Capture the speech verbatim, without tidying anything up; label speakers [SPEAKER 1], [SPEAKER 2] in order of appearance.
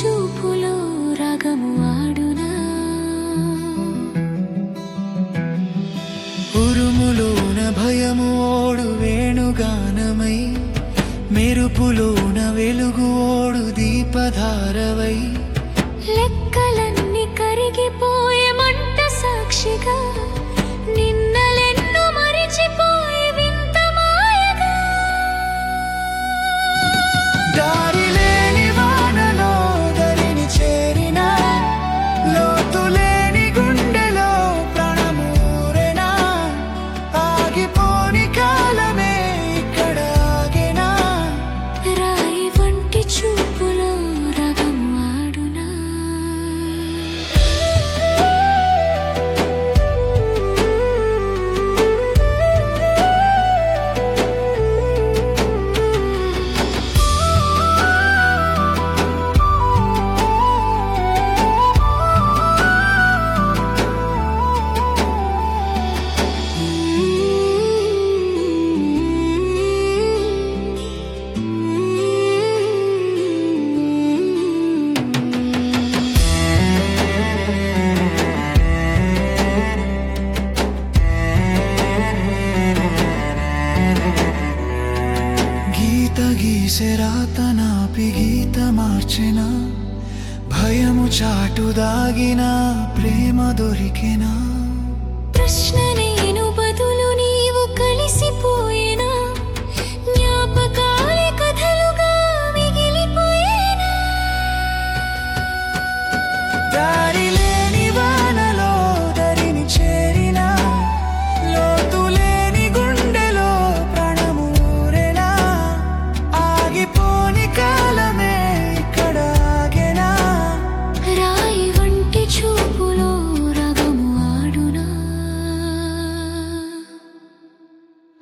[SPEAKER 1] చూపులో రాగము ఆడునా.
[SPEAKER 2] ఉరుములోన భయము ఓడు వేణుగానమై, మెరుపులోన వెలుగు ఓడు దీపధారవై,
[SPEAKER 1] లెక్కలన్నీ కరిగిపోయే మంట సాక్షిగా, నిన్నలెన్నో మరిచిపోయి వింత మాయగా.
[SPEAKER 2] దారిలేని వానలో దరిని చేరిన, లోతులేని గుండెలో ప్రాణమూరెనా, ఆగిపోని కాలమే ఇక్కడ ఆగెనా.
[SPEAKER 1] రాయి వంటి చూపులో రాగము ఆడునా.
[SPEAKER 2] గీత గీసె రాత నాపి గీత మార్చెన, భయము చాటు దాగిన ప్రేమ దొరికెనా.
[SPEAKER 1] ప్రశ్న